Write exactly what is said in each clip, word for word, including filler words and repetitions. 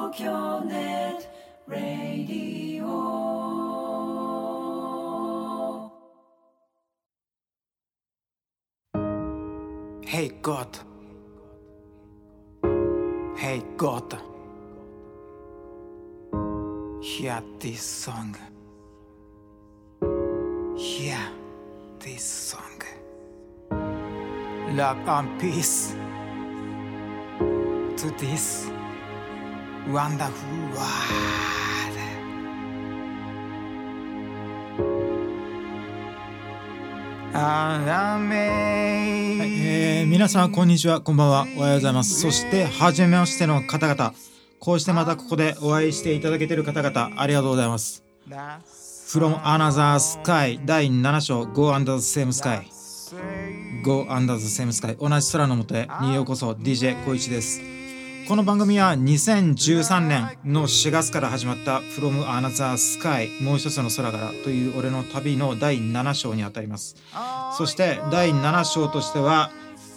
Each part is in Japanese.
東京ネットラディオ Hey God, Hey God, hear this song, hear this song. Love and peace to this wonderful world. あめ、 はいえー、皆さんこんにちは、こんばんは、おはようございます。そして初めましての方々、こうしてまたここでお会いしていただけている方々、ありがとうございます。 From Another Sky だいなな章 Go Under the Same Sky Go Under the Same Sky 同じ空の下へにようこそ。 ディージェー 小一です。この番組はにせんじゅうさんねんのしがつから始まった From Another Sky もう一つの空からという俺の旅のだいなな章にあたります。そしてだいなな章としては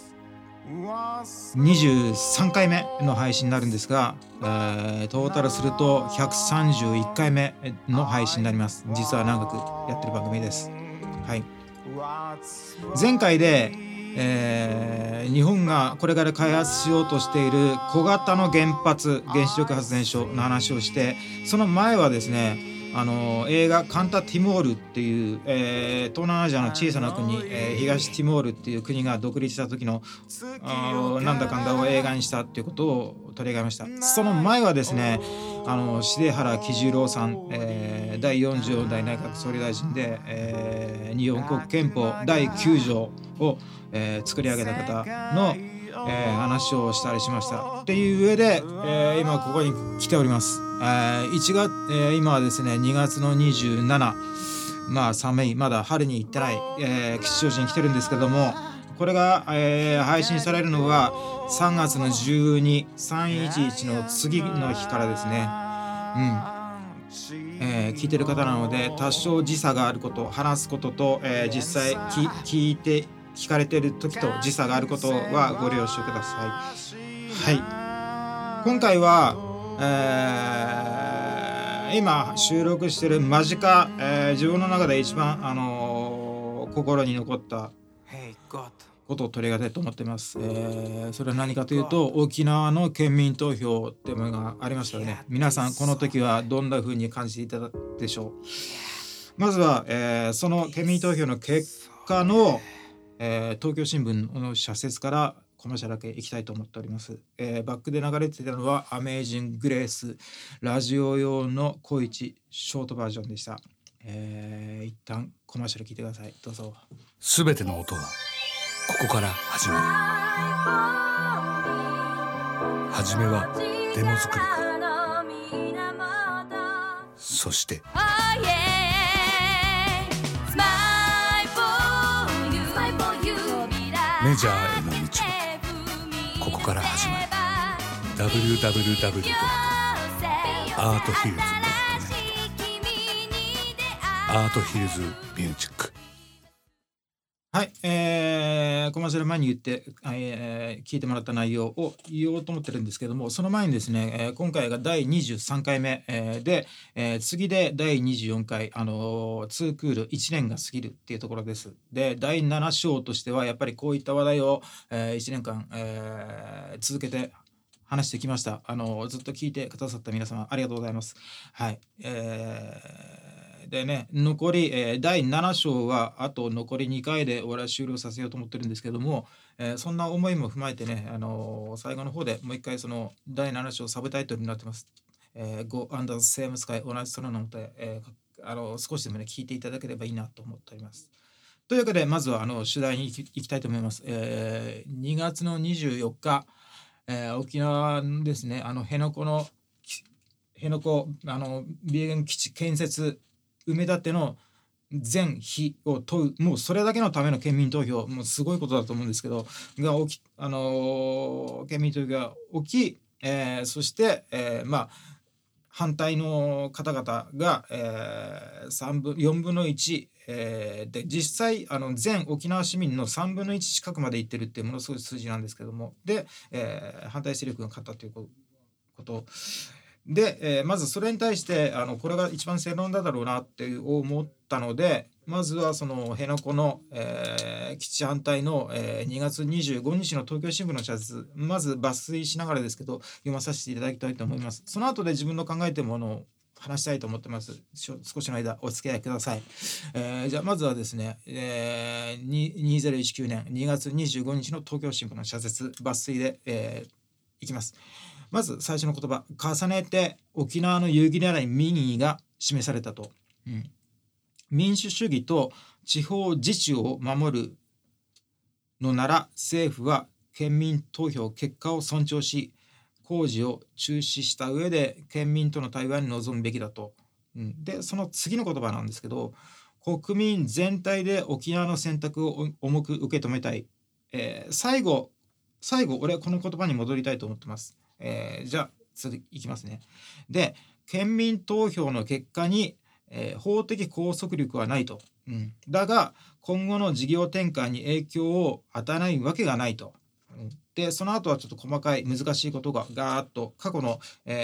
にじゅうさんかいめの配信になるんですが、えー、トータルするとひゃくさんじゅういっかいめの配信になります。実は長くやってる番組です。はい。前回で、えー、日本がこれから開発しようとしている小型の原発原子力発電所の話をして、その前はですね、あの映画カンタ・ティモールっていう、えー、東南アジアの小さな国、えー、東ティモールっていう国が独立した時のなんだかんだを映画にしたっていうことを取り上げました。その前はですね、あの重原喜十郎さん、えー、だいよんじゅうよんだい内閣総理大臣で、えー、日本国憲法だいきゅう条を、えー、作り上げた方の、えー、話をしたりしましたっていう上で、えー、今ここに来ております。えー、いちがつ、えー、今はですねにがつのにじゅうしち、まあ寒い、まだ春に行ってない、えー、吉祥寺に来てるんですけども、これが、えー、配信されるのはさんがつのじゅうに、さんいちいちの次の日からですね。うん、えー、聞いてる方なので多少時差があること、話すことと、えー、実際き聞いて聞かれている時と時差があることはご了承ください。はい。今回は、えー、今収録している間近、えー、自分の中で一番、あのー、心に残ったことを取り上げたいと思っています。えー、それは何かというと、沖縄の県民投票っていうものがありましたよね。皆さんこの時はどんな風に感じていたでしょう。まずは、えー、その県民投票の結果のえー、東京新聞の社説からコマーシャルだけ行きたいと思っております。えー、バックで流れていたのはアメージンググレースラジオ用の小一ショートバージョンでした。えー、一旦コマーシャル聞いてください。どうぞ。 すべての音はここから始まる。はじめはデモ作りか、そしてメジャーへの道はここから始まる。 ダブリューダブリューダブリュー ドットアートヒルズ ドットネット アートヒルズミュージック。 はい、えー、コマーシャル前に言って、えー、聞いてもらった内容を言おうと思ってるんですけども、その前にですね、えー、今回がだいにじゅうさんかいめ、えー、で、えー、次でだいにじゅうよんかい、あのー、ツークールいちねんが過ぎるっていうところです。で、だいなな章としてはやっぱりこういった話題を、えー、いちねんかん、えー、続けて話してきました。あのー、ずっと聞いてくださった皆様ありがとうございます。はい、えーでね、残り、えー、だいなな章はあと残りにかいで俺は終了させようと思ってるんですけども、えー、そんな思いも踏まえてね、あのー、最後の方でもう一回そのだいなな章サブタイトルになってます、えー、Go Under the Same Sky 同じ空の下へ、えー、あの少しでもね聞いていただければいいなと思っております。というわけでまずはあの主題に行き、行きたいと思います。えー、にがつのにじゅうよっか、えー、沖縄ですね、あの辺野古の辺野古あの米軍基地建設埋め立ての全否を問う、もうそれだけのための県民投票、もうすごいことだと思うんですけどが起き、あのー、県民投票が起き、えー、そして、えー、まあ反対の方々が、えー、さんぶんよんぶんのいち、えー、で実際あの全沖縄市民のさんぶんのいち近くまでいってるっていうものすごい数字なんですけども、で、えー、反対勢力が勝ったということで、えーまずそれに対してあのこれが一番正論だろうなって思ったので、まずはその辺野古の、えー基地反対の、えーにがつにじゅうごにちの東京新聞の社説、まず抜粋しながらですけど読まさせていただきたいと思います。その後で自分の考えているものを話したいと思ってます。しょ少しの間お付き合いください。えーじゃあまずはですね、えー、にせんじゅうきゅうねんにがつにじゅうごにちの東京新聞の社説抜粋で、えーいきます。まず最初の言葉、重ねて沖縄の有義ならない民意が示されたと、うん、民主主義と地方自治を守るのなら政府は県民投票結果を尊重し工事を中止した上で県民との対話に臨むべきだと、うん、でその次の言葉なんですけど、国民全体で沖縄の選択を重く受け止めたい、えー、最後最後俺はこの言葉に戻りたいと思ってます。えー、じゃあ次いきますね。で県民投票の結果に、えー、法的拘束力はないと、うん、だが今後の事業展開に影響を与えないわけがないと、うん、でその後はちょっと細かい難しいことがガーッと過去の、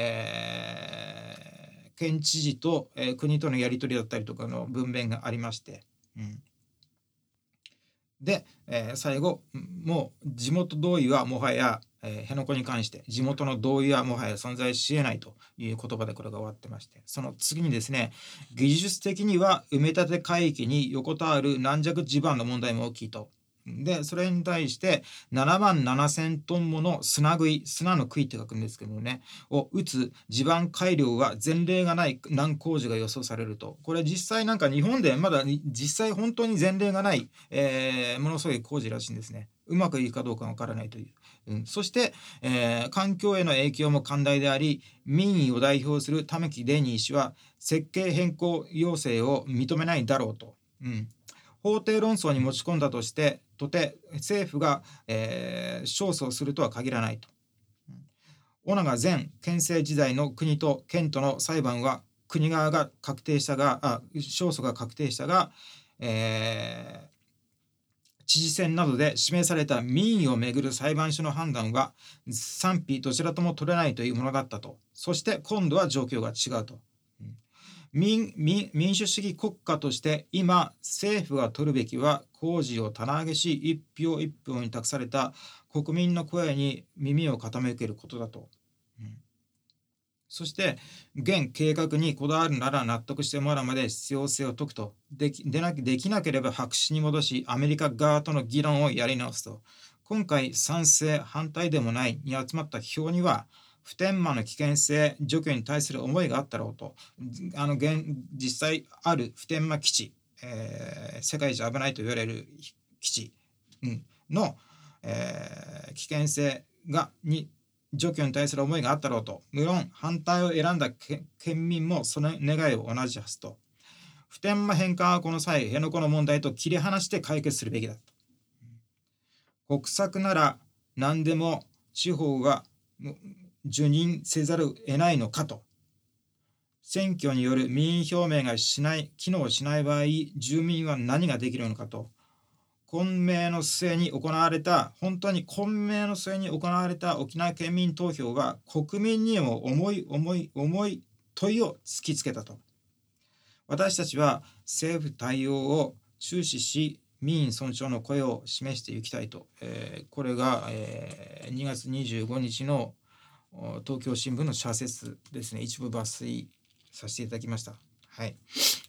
えー、県知事と、えー、国とのやり取りだったりとかの文面がありまして、うんで、えー、最後もう地元同意はもはや、えー、辺野古に関して地元の同意はもはや存在し得ないという言葉でこれが終わってまして、その次にですね、技術的には埋め立て海域に横たわる軟弱地盤の問題も大きいと。でそれに対してななまんななせんトンもの砂杭、砂の杭って書くんですけどねを打つ地盤改良は前例がない難工事が予想されると。これ実際なんか日本でまだ実際本当に前例がない、えー、ものすごい工事らしいんですね。うまくいくかどうかわからないという、うん、そして、えー、環境への影響も寛大であり、民意を代表する玉城デニー氏は設計変更要請を認めないだろうと、うん法廷論争に持ち込んだとしてとて政府が、えー、勝訴するとは限らないと。尾長前県政時代の国と県との裁判は国側が確定したがあ勝訴が確定したが、えー、知事選などで示された民意をめぐる裁判所の判断は賛否どちらとも取れないというものだったと。そして今度は状況が違うと。民, 民, 民主主義国家として今政府が取るべきは工事を棚上げし一票一票に託された国民の声に耳を傾けることだと、うん、そして現計画にこだわるなら納得してもらうまで必要性を説くと。で き, で, なできなければ白紙に戻しアメリカ側との議論をやり直すと。今回賛成反対でもないに集まった票には普天間の危険性除去に対する思いがあったろうと。あの現実際ある普天間基地、えー、世界一危ないと言われる基地、うん、の、えー、危険性がに除去に対する思いがあったろうと。無論反対を選んだ県民もその願いを同じはずと。普天間返還はこの際辺野古の問題と切り離して解決するべきだと。国策なら何でも地方が受任せざるを得ないのかと。選挙による民意表明がしない機能しない場合住民は何ができるのかと。混迷の末に行われた本当に混迷の末に行われた沖縄県民投票は国民にも重い重い重い問いを突きつけたと。私たちは政府対応を注視し民意尊重の声を示していきたいと、えー、これが、えー、にがつにじゅうごにちの東京新聞の社説ですね。一部抜粋させていただきました。はい。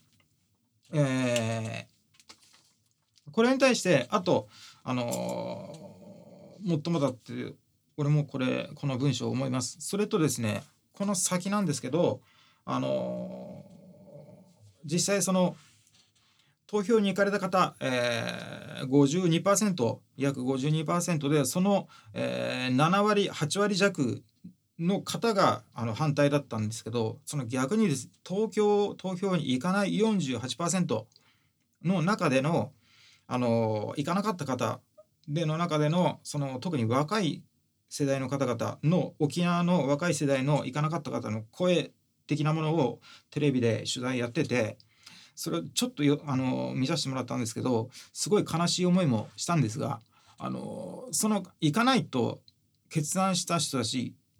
えー、これに対してあとあのー、もっともだって俺もこれこの文章を思います。それとですね、この先なんですけど、あのー、実際その投票に行かれた方、えー、ごじゅうにパーセント 約 ごじゅうにパーセント でその、えー、ななわりはちわり弱の方があの反対だったんですけど、その逆にです、東京投票に行かない よんじゅうはちパーセント の中での、あの行かなかった方での中でのその特に若い世代の方々の沖縄の若い世代の行かなかった方の声的なものをテレビで取材やってて、それをちょっとよあの見させてもらったんですけど、すごい悲しい思いもしたんですが、あのその行かないと決断した人たちの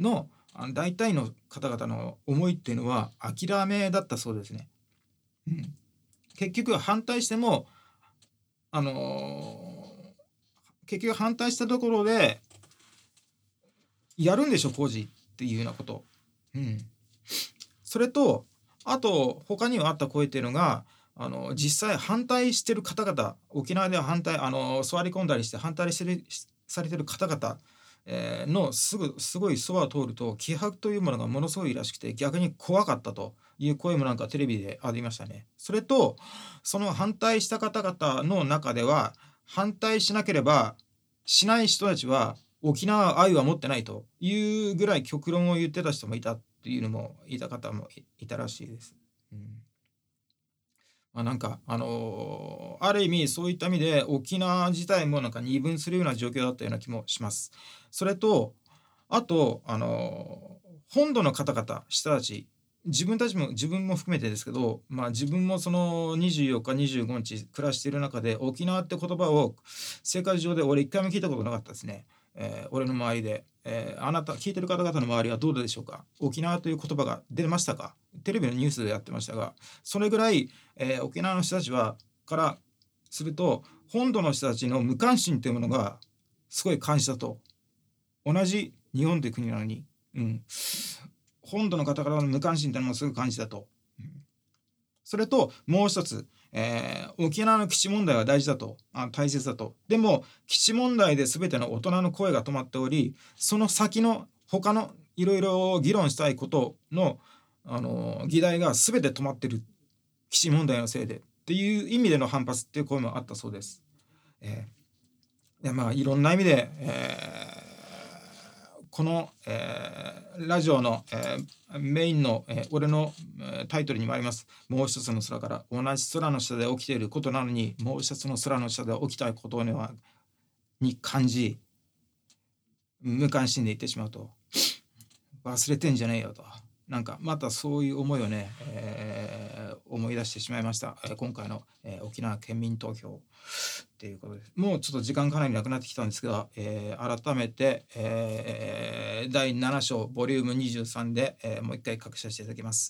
あの大体の方々の思いっていうのは諦めだったそうですね。うん、結局反対しても、あのー、結局反対したところでやるんでしょ工事っていうようなこと、うん、それとあと他にはあった声っていうのが、あの実際反対してる方々、沖縄では反対、あの座り込んだりして反対してるされてる方々、えー、のすぐすごいそばを通ると気迫というものがものすごいらしくて、逆に怖かったという声もなんかテレビでありましたね。それとその反対した方々の中では、反対しなければしない人たちは沖縄愛は持ってないというぐらい極論を言ってた人もいたっていうのもいた方もいたらしいです。うん、まあ、なんかあのー、ある意味そういった意味で沖縄自体もなんか二分するような状況だったような気もします。それとあと、あのー、本土の方々人たち、自分たちも自分も含めてですけど、まあ、自分もそのにじゅうよっかにじゅうごにち暮らしている中で沖縄って言葉を生活上で俺一回も聞いたことなかったですね。えー、俺の周りで、えー、あなた聞いてる方々の周りはどうでしょうか。沖縄という言葉が出ましたか。テレビのニュースでやってましたが、それぐらい、えー、沖縄の人たちはからすると本土の人たちの無関心というものがすごい感じたと。同じ日本という国なのに、うん、本土の方からの無関心というのもすごい感じたと。うん、それともう一つ、えー、沖縄の基地問題は大事だと、あ大切だと。でも基地問題で全ての大人の声が止まっており、その先の他のいろいろ議論したいことの、あのー、議題が全て止まってる、基地問題のせいでっていう意味での反発っていう声もあったそうです。えー、でまあいろんな意味で、えーこの、えー、ラジオの、えー、メインの、えー、俺の、えー、タイトルにもあります。もう一つの空から、同じ空の下で起きていることなのにもう一つの空の下で起きたことにはに感じ無関心でいってしまうと、忘れてんじゃねえよと、なんかまたそういう思いをね、えー、思い出してしまいました。えー、今回の、えー、沖縄県民投票っていうことです。もうちょっと時間かなりなくなってきたんですけど、えー、改めて、えー、だいなな章ボリュームにじゅうさんで、えー、もう一回確認させていただきます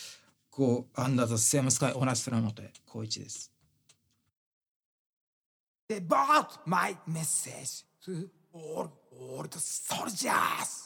。Go under the same sky 同じ空の下で光一です。 Devote my message to all all the soldiers.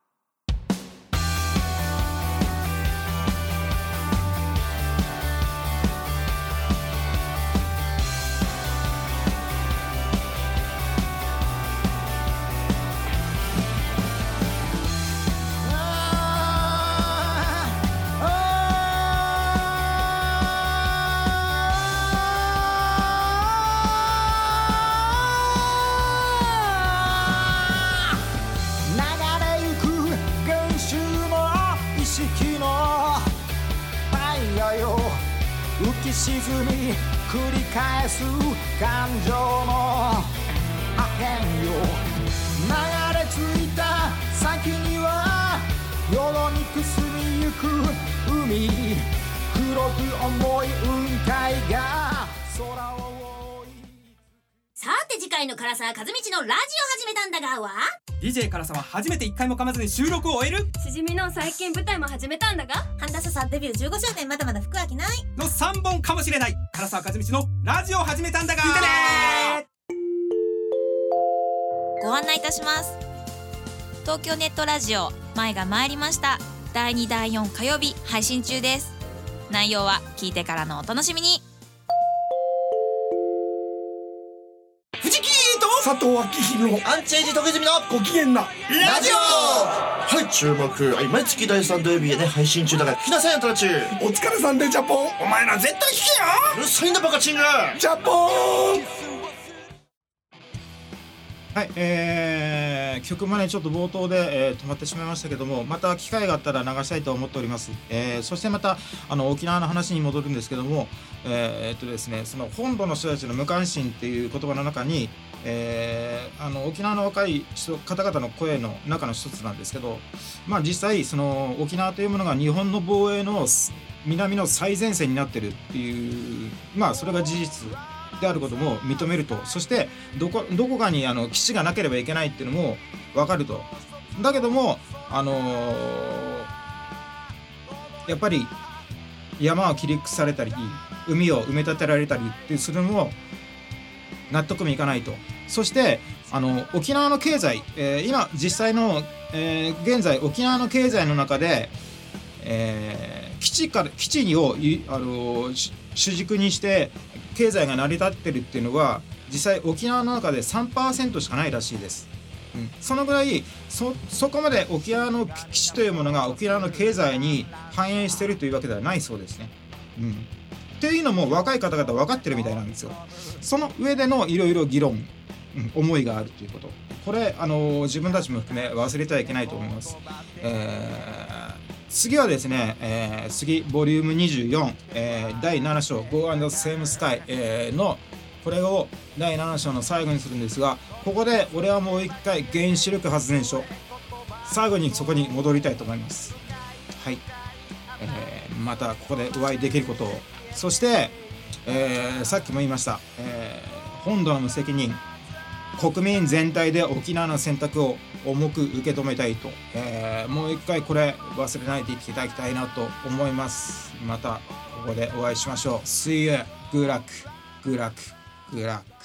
沈み繰り返す感情の破片よ、流れ着いた先には夜にくすみゆく海、黒く重い雲海が空を覆い。 さて次回の唐沢和道のラジオ始めたんだがはディージェー 唐沢初めて一回も噛まずに収録を終える。 しじみの最近舞台も始めたんだが、 半田笹デビューじゅうごしゅうねんまだまだ服は着ないのさんぼんかもしれない。唐沢和道のラジオ始めたんだが、聞いてね。 ご案内いたします。東京ネットラジオ前が参りました。だいにだいよん火曜日配信中です。内容は聞いてからのお楽しみに。 藤木と佐藤明宏アンチエイジ徳住のご機嫌なラジオ。はい、注目。はい、毎月だいさん土曜日でね配信中だから聞きなさいよ、トラチュー。 お疲れさんでジャポン。 お前ら絶対聞けよ。 うるさいんだバカチンが。 ジャポン。 はい、えー、曲もねちょっと冒頭で、えー、止まってしまいましたけども、また機会があったら流したいと思っております。えー、そしてまたあの沖縄の話に戻るんですけども、えー、っとですねその本土の人たちの無関心っていう言葉の中に、えー、あの沖縄の若い人方々の声の中の一つなんですけど、まあ実際その沖縄というものが日本の防衛の南の最前線になってるっていう、まあそれが事実であることも認めると、そしてどこどこかにあの基地がなければいけないっていうのも分かると。だけどもあのー、やっぱり山を切り崩されたり海を埋め立てられたりってするのも納得もいかないと。そしてあの沖縄の経済、えー、今実際の、えー、現在沖縄の経済の中で、えー、基地から基地をあの主軸にして経済が成り立ってるっていうのは実際沖縄の中で さんパーセント しかないらしいです。うん、そのぐらい そ, そこまで沖縄の基地というものが沖縄の経済に反映しているというわけではないそうですね。うん、っていうのも若い方々分かってるみたいなんですよ。その上でのいろいろ議論、うん、思いがあるということ、これあの自分たちも含め忘れてはいけないと思います。えー、次はですね、えー、次ボリュームにじゅうよん、えー、だいなな章 Go and Same Sky、えー、のこれをだいなな章の最後にするんですが、ここで俺はもう一回原子力発電所最後にそこに戻りたいと思います。はい、えー、またここでお会いできることを、そして、えー、さっきも言いました、えー、本土の無責任、国民全体で沖縄の選択を重く受け止めたいと、えー、もう一回これ忘れないでいただきたいなと思います。またここでお会いしましょう。See you. Good luck. Good luck. Good luck.